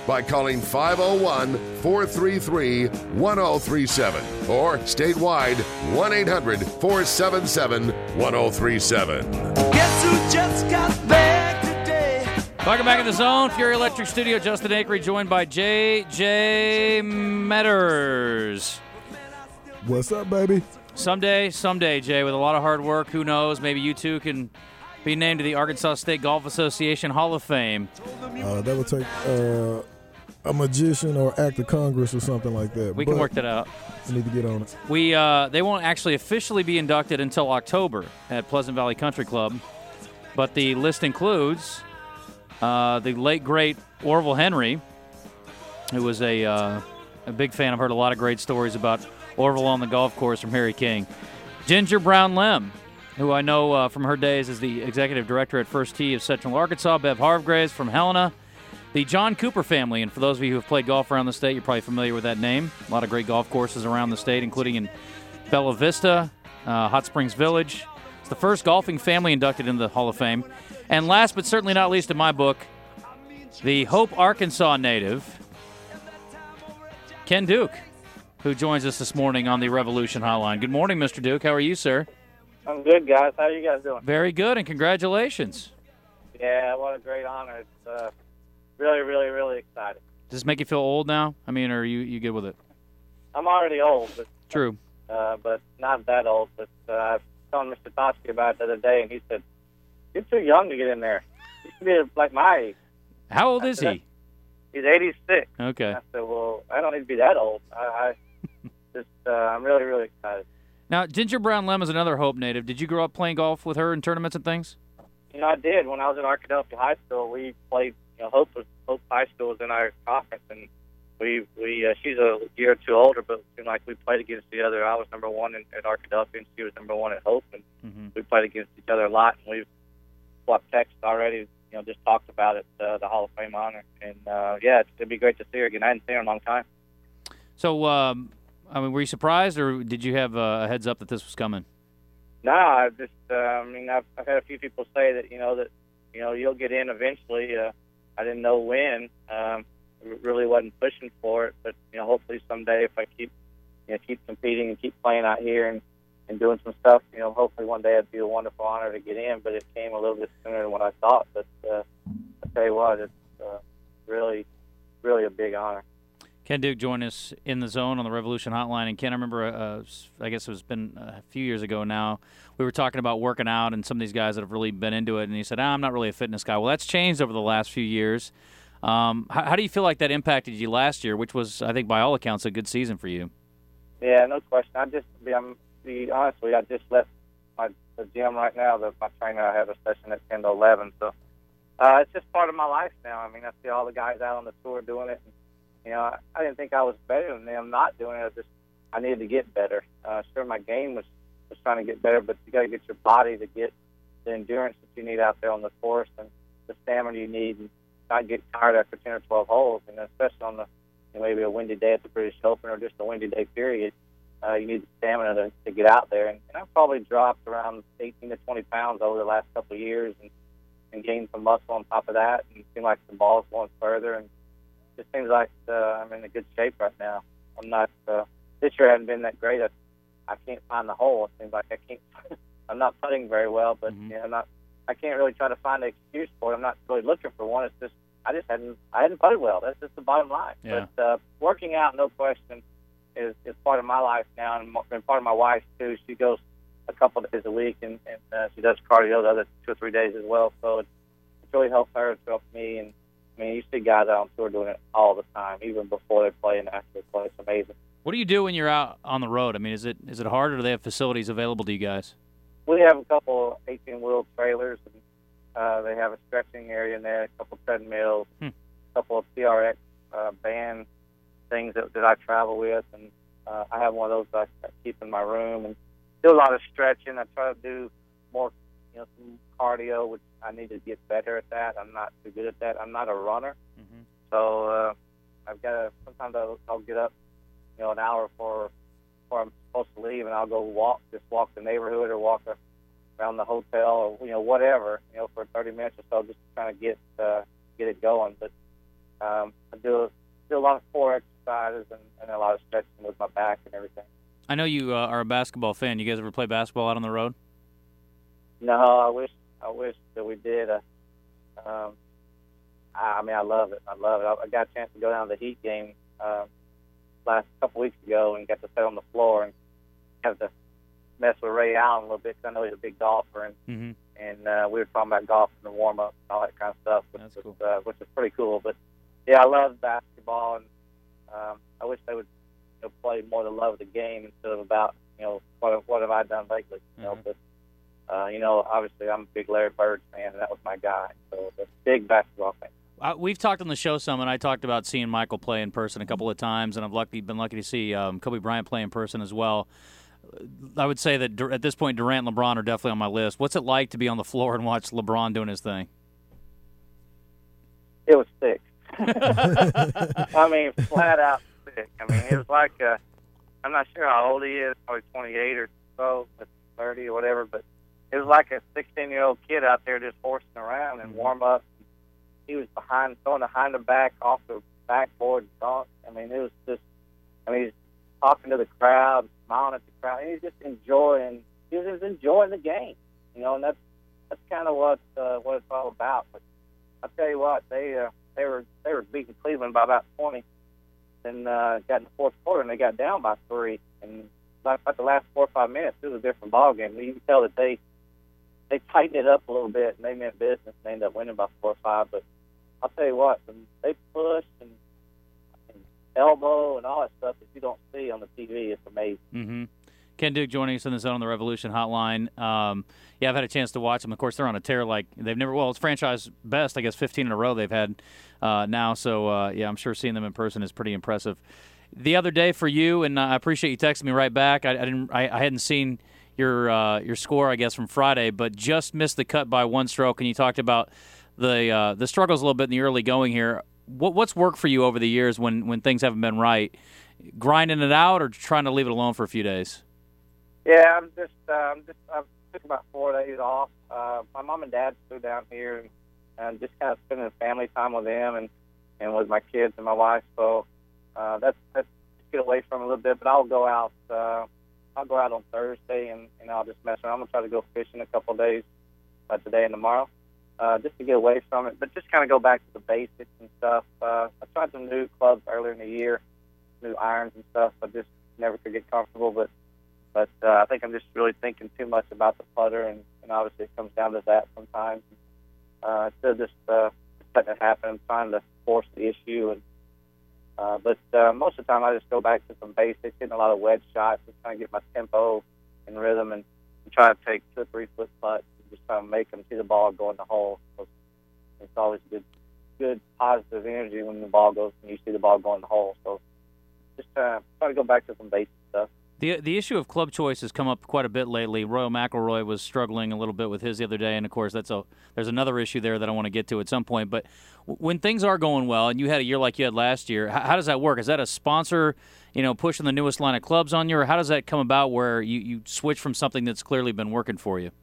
by calling 501-433-1037 or statewide 1-800-477-1037. Guess who just got back today? Welcome back in the Zone. Fury Electric Studio. Justin Acri joined by J.J. Metters. What's up, baby? Someday, Jay, with a lot of hard work, who knows, maybe you two can be named to the Arkansas State Golf Association Hall of Fame. That would take a magician or act of Congress or something like that. We can work that out. We need to get on it. They won't actually officially be inducted until October at Pleasant Valley Country Club, but the list includes the late, great Orville Henry, who was a big fan. I've heard a lot of great stories about Orville on the golf course from Harry King. Ginger Brown Lem, who I know from her days as the executive director at First Tee of Central Arkansas. Bev Hargraves from Helena. The John Cooper family, and for those of you who have played golf around the state, you're probably familiar with that name. A lot of great golf courses around the state, including in Bella Vista, Hot Springs Village. It's the first golfing family inducted into the Hall of Fame. And last but certainly not least in my book, the Hope, Arkansas native, Ken Duke, who joins us this morning on the Revolution Hotline. Good morning, Mr. Duke. How are you, sir? I'm good, guys. How are you guys doing? Very good, and congratulations. Yeah, what a great honor. It's really, really, really excited. Does this make you feel old now? I mean, are you good with it? I'm already old. But, True. But not that old. But I was telling Mr. Totsky about it the other day, and he said, "You're too young to get in there. You should be like my age." How old is he? He's 86. Okay. I said, well, I don't need to be that old. I'm really, really excited. Now, Ginger Brown Lem is another Hope native. Did you grow up playing golf with her in tournaments and things? You know, I did. When I was at Arkadelphia High School, we played, Hope High School was in our conference, and she's a year or two older, but it seemed like we played against each other. I was number one at Arkadelphia, and she was number one at Hope, and we played against each other a lot, and we've swapped texts already, just talked about it, the Hall of Fame honor. And, it'd be great to see her again. I hadn't seen her in a long time. So, were you surprised, or did you have a heads up that this was coming? No, I just, I've had a few people say that, you'll get in eventually. I didn't know when. Really wasn't pushing for it, but, hopefully someday if I keep competing and keep playing out here and doing some stuff, hopefully one day it'd be a wonderful honor to get in, but it came a little bit sooner than what I thought. But I tell you what, it's really, really a big honor. Ken Duke joined us in the Zone on the Revolution Hotline. And Ken, I remember, I guess it's been a few years ago now, we were talking about working out and some of these guys that have really been into it, and he said, I'm not really a fitness guy. Well, that's changed over the last few years. How do you feel like that impacted you last year, which was, I think, by all accounts, a good season for you? Yeah, no question. Honestly, I just left the gym right now. My trainer, I have a session at 10 to 11. So it's just part of my life now. I see all the guys out on the tour doing it. And, I didn't think I was better than them not doing it. I needed to get better. Sure, my game was trying to get better, but you got to get your body to get the endurance that you need out there on the course and the stamina you need, and not get tired after 10 or 12 holes. And especially on maybe a windy day at the British Open or just a windy day period, you need the stamina to get out there. And I've probably dropped around 18 to 20 pounds over the last couple of years and gained some muscle on top of that, and it seems like the ball's going further, and it seems like I'm in a good shape right now. I'm not this year hasn't been that great. I can't find the hole. It seems like I'm not putting very well, but I can't really try to find an excuse for it. I'm not really looking for one. It's just I hadn't putted well. That's just the bottom line. Yeah. But working out, no question, is part of my life now, and part of my wife's too. She goes a couple of days a week, and she does cardio the other 2 or 3 days as well. So it's really helped her. It's helped me. And you see guys out on tour doing it all the time, even before they play and after they play. It's amazing. What do you do when you're out on the road? Is it hard, or do they have facilities available to you guys? We have a couple 18-wheel trailers, and they have a stretching area in there, a couple treadmills, a couple of TRX band things that I travel with, and I have one of those that I keep in my room, and do a lot of stretching. I try to do more, some cardio, which I need to get better at that. I'm not too good at that. I'm not a runner, so I've got to. Sometimes I'll get up, an hour before I'm supposed to leave, and I'll go walk the neighborhood or walk around the hotel or whatever, for 30 minutes or so, just to kind of get it going. But I do a lot of core exercises and a lot of stretching with my back and everything. I know you are a basketball fan. You guys ever play basketball out on the road? No, I wish that we did. I love it. I got a chance to go down to the Heat game last couple weeks ago and got to sit on the floor and have to mess with Ray Allen a little bit because I know he's a big golfer, and we were talking about golf and the warm up and all that kind of stuff, which is pretty cool. But yeah, I love basketball, and I wish they would play more the love of the game instead of about what have I done lately. But obviously I'm a big Larry Bird fan, and that was my guy. So a big basketball fan. We've talked on the show some, and I talked about seeing Michael play in person a couple of times, and I've been lucky to see Kobe Bryant play in person as well. I would say that at this point, Durant and LeBron are definitely on my list. What's it like to be on the floor and watch LeBron doing his thing? It was sick. I mean, flat out sick. I mean, it was like I'm not sure how old he is, probably 28 or so, 30 or whatever, but it was like a 16-year-old kid out there just horsing around and warm up. He was throwing behind the back off the backboard and dunk. I mean, it was just, he's talking to the crowd, smiling at the crowd. He was just enjoying the game, and that's kind of what it's all about. But I'll tell you what, they were beating Cleveland by about 20, and got in the fourth quarter, and they got down by 3. And about the last 4 or 5 minutes, it was a different ball game. You can tell that they tightened it up a little bit, and they meant business. And they ended up winning by 4 or 5. But I'll tell you what, they push and elbow and all that stuff that you don't see on the TV. It's amazing. Mm-hmm. Ken Duke joining us in the Zone on the Revolution Hotline. I've had a chance to watch them. Of course, they're on a tear like they've never. Well, it's franchise best, I guess, 15 in a row they've had now. So I'm sure seeing them in person is pretty impressive. The other day for you, and I appreciate you texting me right back. I hadn't seen your score, I guess, from Friday, but just missed the cut by 1 stroke. And you talked about the struggles a little bit in the early going here. What's worked for you over the years when things haven't been right? Grinding it out or trying to leave it alone for a few days? Yeah, I took about 4 days off. My mom and dad flew down here and just kind of spending family time with them and with my kids and my wife. So that's just get away from it a little bit. But I'll go out. I'll go out on Thursday and I'll just mess around. I'm gonna try to go fishing a couple of days, today and tomorrow, just to get away from it. But just kind of go back to the basics and stuff. I tried some new clubs earlier in the year, new irons and stuff. I just never could get comfortable. But I think I'm just really thinking too much about the putter, and obviously it comes down to that sometimes. Instead of just letting it happen, I'm trying to force the issue. But most of the time I just go back to some basics, hitting a lot of wedge shots, just trying to get my tempo and rhythm, and try to take 2 or 3 foot putts, and just try to make them see the ball go in the hole. So it's always good positive energy when the ball goes and you see the ball go in the hole. So just try to go back to some basic stuff. The issue of club choice has come up quite a bit lately. Royal McIlroy was struggling a little bit with his the other day, and of course there's another issue there that I want to get to at some point. But when things are going well, and you had a year like you had last year, how does that work? Is that a sponsor, pushing the newest line of clubs on you, or how does that come about where you switch from something that's clearly been working for you?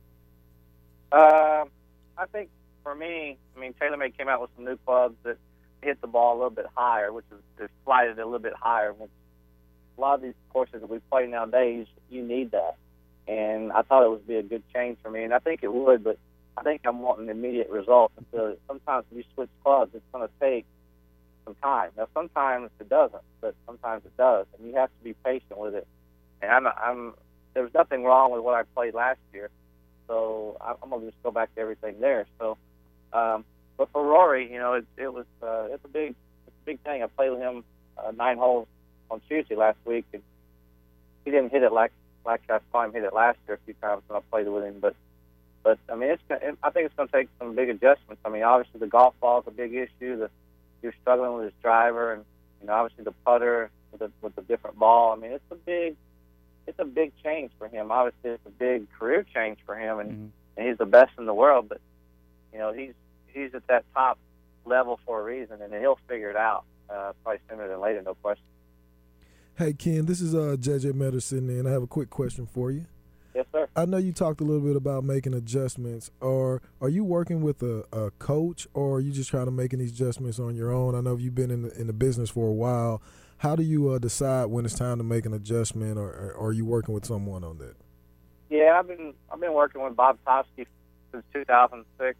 I think for me, TaylorMade came out with some new clubs that hit the ball a little bit higher, which is slided a little bit higher. A lot of these courses that we play nowadays, you need that. And I thought it would be a good change for me, and I think it would, but I think I'm wanting immediate results. So sometimes when you switch clubs, it's going to take some time. Now, sometimes it doesn't, but sometimes it does, and you have to be patient with it. And there was nothing wrong with what I played last year, so I'm going to just go back to everything there. So, but for Rory, it's a big thing. I played with him 9 holes on Tuesday last week, and he didn't hit it like I saw him hit it last year a few times when I played with him. But I think it's going to take some big adjustments. Obviously the golf ball is a big issue. You're struggling with his driver, and obviously the putter with the different ball. It's a big change for him. Obviously it's a big career change for him, and he's the best in the world. But he's at that top level for a reason, and he'll figure it out probably sooner than later, no question. Hey, Ken, this is JJ Medicine, and I have a quick question for you. Yes, sir. I know you talked a little bit about making adjustments. Or are you working with a coach, or are you just trying to making these adjustments on your own? I know you've been in the business for a while. How do you decide when it's time to make an adjustment, or are you working with someone on that? Yeah, I've been working with Bob Toski since 2006,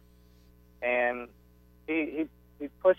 and he puts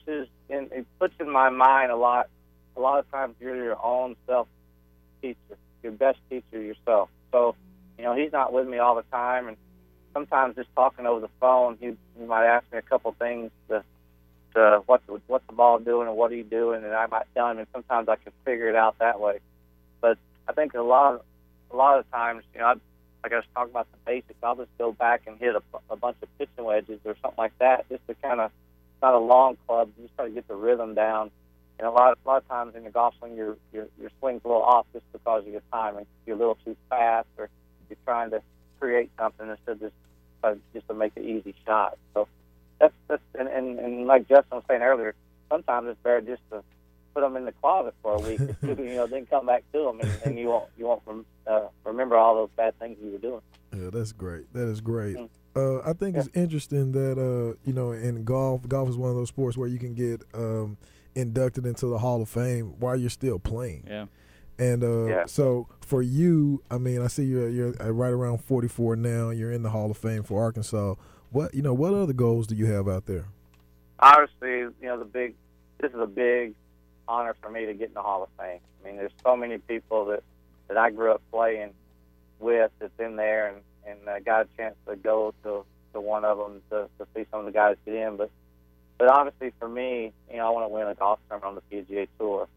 in my mind a lot of times you're your own self teacher, your best teacher yourself. So, he's not with me all the time, and sometimes just talking over the phone, he might ask me a couple things to what's the ball doing and what are you doing, and I might tell him, and sometimes I can figure it out that way. But I think a lot of times, like I was talking about the basics, I'll just go back and hit a bunch of pitching wedges or something like that, just to kind of, not a long club, just try to get the rhythm down. And a lot of times in the golf swing, your swing's a little off just because of your timing. You're a little too fast, or you're trying to create something instead of just to make an easy shot. So that's and like Justin was saying earlier, sometimes it's better just to put them in the closet for a week, then come back to them, and you won't remember all those bad things you were doing. Yeah, that's great. That is great. I think it's interesting that in golf is one of those sports where you can get inducted into the Hall of Fame while you're still playing. Yeah. And so for you, I mean, I see you're right around 44 now. You're in the Hall of Fame for Arkansas. What other goals do you have out there? Obviously, this is a big honor for me to get in the Hall of Fame. I mean, there's so many people that I grew up playing with that's in there, and I got a chance to go to one of them to see some of the guys get in. But obviously for me, I want to win a golf tournament on the PGA Tour.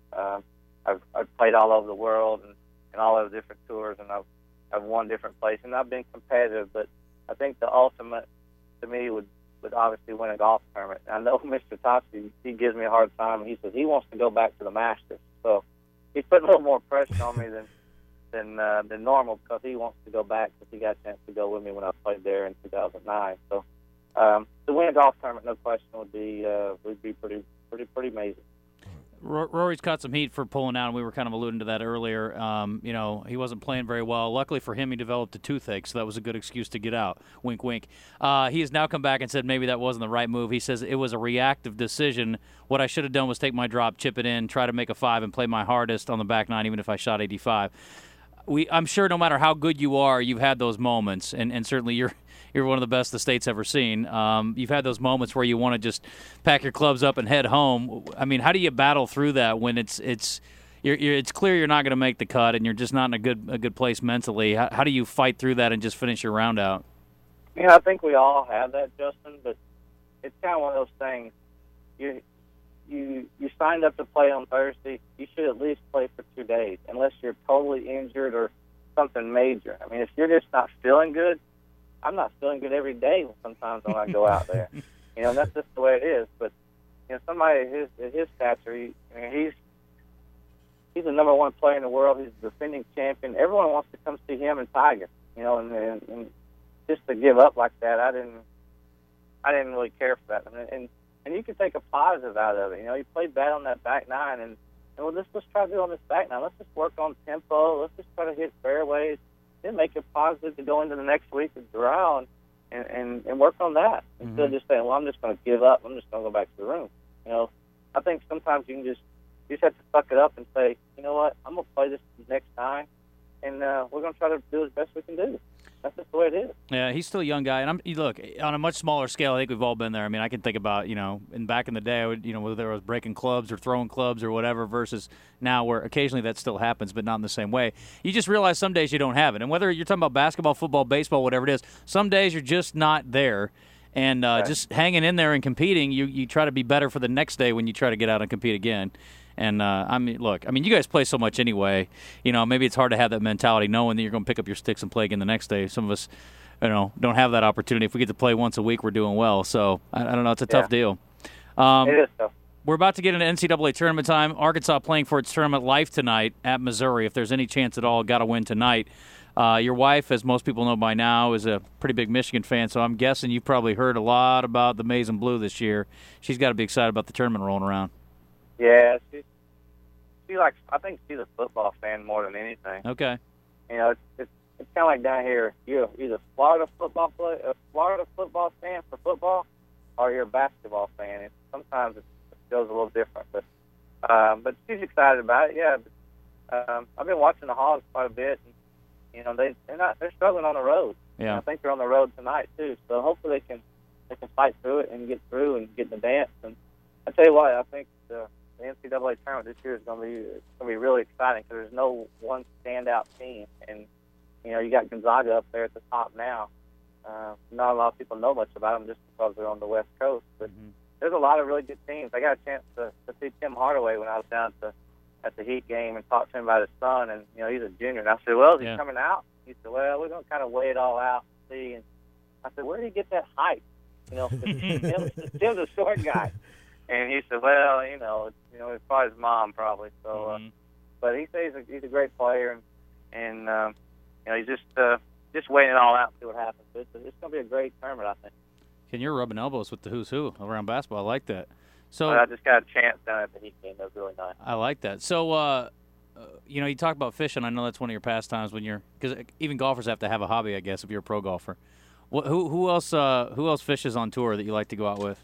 I've played all over the world and all over different tours, and I've won different places, and I've been competitive. But I think the ultimate to me would obviously win a golf tournament. And I know Mr. Toski, he gives me a hard time. He says he wants to go back to the Masters, so he's putting a little more pressure on me than normal, because he wants to go back, because he got a chance to go with me when I played there in 2009. So to win a golf tournament, no question, would be pretty amazing. Rory's caught some heat for pulling out, and we were kind of alluding to that earlier. He wasn't playing very well. Luckily for him, he developed a toothache, so that was a good excuse to get out. Wink, wink. He has now come back and said maybe that wasn't the right move. He says it was a reactive decision. What I should have done was take my drop, chip it in, try to make a 5, and play my hardest on the back nine, even if I shot 85. I'm sure no matter how good you are, you've had those moments, and certainly you're one of the best the state's ever seen. You've had those moments where you want to just pack your clubs up and head home. I mean, how do you battle through that when it's clear you're not going to make the cut and you're just not in a good place mentally? How do you fight through that and just finish your round out? I think we all have that, Justin, but it's kind of one of those things. You signed up to play on Thursday. You should at least play for 2 days, unless you're totally injured or something major. I mean, if you're just not feeling good, I'm not feeling good every day sometimes when I go out there. That's just the way it is. But, somebody at his stature, he's the number one player in the world. He's the defending champion. Everyone wants to come see him and Tiger, and just to give up like that, I didn't really care for that. And you can take a positive out of it. You played bad on that back nine, and let's try to do on this back nine. Let's just work on tempo. Let's just try to hit fairways. Then make it positive to go into the next week with Doral and work on that, instead of just saying, well, I'm just going to give up. I'm just going to go back to the room. I think sometimes you just have to suck it up and say, you know what, I'm going to play this next time, and we're going to try to do as best we can do. That's just the way it is. Yeah, he's still a young guy, and look, on a much smaller scale, I think we've all been there. I mean, I can think about, in back in the day, I would, whether I was breaking clubs or throwing clubs or whatever, versus now where occasionally that still happens, but not in the same way. You just realize some days you don't have it, and whether you're talking about basketball, football, baseball, whatever it is, some days you're just not there, and just hanging in there and competing, you try to be better for the next day when you try to get out and compete again. And, you guys play so much anyway. Maybe it's hard to have that mentality knowing that you're going to pick up your sticks and play again the next day. Some of us, don't have that opportunity. If we get to play once a week, we're doing well. So, I don't know. It's a tough deal. It is tough. We're about to get into NCAA tournament time. Arkansas playing for its tournament life tonight at Missouri. If there's any chance at all, got to win tonight. Your wife, as most people know by now, is a pretty big Michigan fan, so I'm guessing you've probably heard a lot about the Maize and Blue this year. She's got to be excited about the tournament rolling around. Yeah, I think she's a football fan more than anything. Okay. It's it's kind of like down here. You're either Florida football fan for football, or you're a basketball fan. Sometimes it feels a little different, but she's excited about it. Yeah, I've been watching the Hogs quite a bit, and they're struggling on the road. Yeah, and I think they're on the road tonight too. So hopefully they can fight through it and get through and get in the dance. And I tell you what, I think the NCAA tournament this year is going to be really exciting because there's no one standout team, and you got Gonzaga up there at the top now. Not a lot of people know much about them just because they're on the West Coast, but there's a lot of really good teams. I got a chance to see Tim Hardaway when I was down at the Heat game and talk to him about his son, and he's a junior. And I said, well, is he coming out? He said, well, we're going to kind of weigh it all out and see. And I said, where did he get that height? Tim's a short guy. And he said, well, it's probably his mom probably. So, but he says he's a great player, and he's just weighing it all out and see what happens. But it's going to be a great tournament, I think. And you're rubbing elbows with the who's who around basketball. I like that. So I just got a chance down at the Heat game. That was really nice. I like that. So, you talk about fishing. I know that's one of your pastimes because even golfers have to have a hobby, I guess, if you're a pro golfer. Who else fishes on tour that you like to go out with?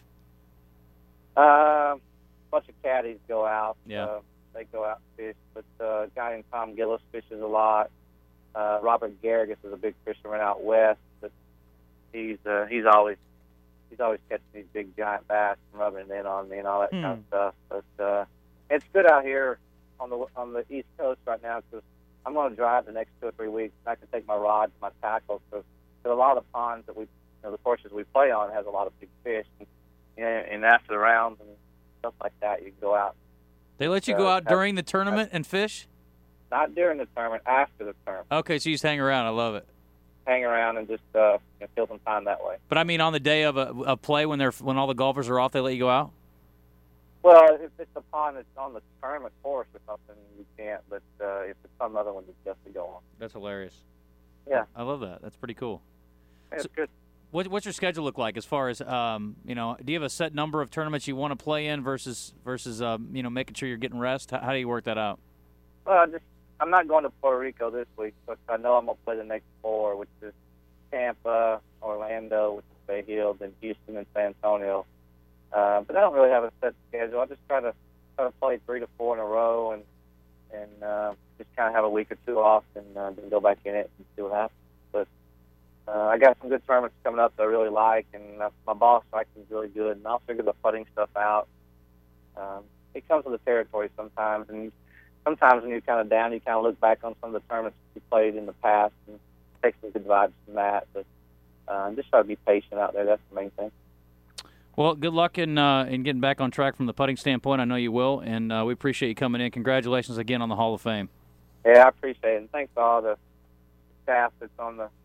A bunch of caddies go out. Yeah. They go out and fish. But a guy named Tom Gillis fishes a lot. Robert Garrigus is a big fisherman out west. But he's always catching these big giant bass and rubbing it in on me and all that kind of stuff. But it's good out here on the East Coast right now because I'm going to drive the next 2 or 3 weeks. And I can take my rods, my tackles. So a lot of the ponds that the courses we play on has a lot of big fish. And after the rounds and stuff like that, you can go out. They let you go out during the tournament and fish? Not during the tournament, after the tournament. Okay, so you just hang around. I love it. Hang around and just kill some time that way. But I mean, on the day of a play when all the golfers are off, they let you go out? Well, if it's a pond that's on the tournament course or something, you can't. But if it's some other one, you just have to go on. That's hilarious. Yeah, I love that. That's pretty cool. Yeah, it's good. What's your schedule look like as far as do you have a set number of tournaments you want to play in versus making sure you're getting rest? How do you work that out? Well, I'm not going to Puerto Rico this week, but I know I'm going to play the next 4, which is Tampa, Orlando, which is Bay Hill, then Houston and San Antonio. But I don't really have a set schedule. I just try to play 3 to 4 in a row and just kind of have a week or 2 off and then go back in it and see what happens. But I got some good tournaments coming up that I really like, and my ball striking is really good, and I'll figure the putting stuff out. It comes with the territory sometimes, and sometimes when you're kind of down, you kind of look back on some of the tournaments you played in the past and take some good vibes from that. But just try to be patient out there. That's the main thing. Well, good luck in getting back on track from the putting standpoint. I know you will, and we appreciate you coming in. Congratulations again on the Hall of Fame. Yeah, I appreciate it, and thanks to all the staff that's on the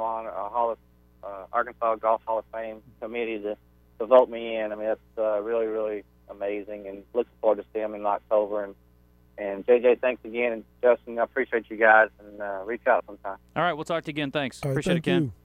Arkansas Golf Hall of Fame committee to vote me in. I mean, that's really, really amazing, and looking forward to seeing them in October. And JJ, thanks again, and Justin, I appreciate you guys, and reach out sometime. All right, we'll talk to you again. Thanks. All right, appreciate it, Ken. You.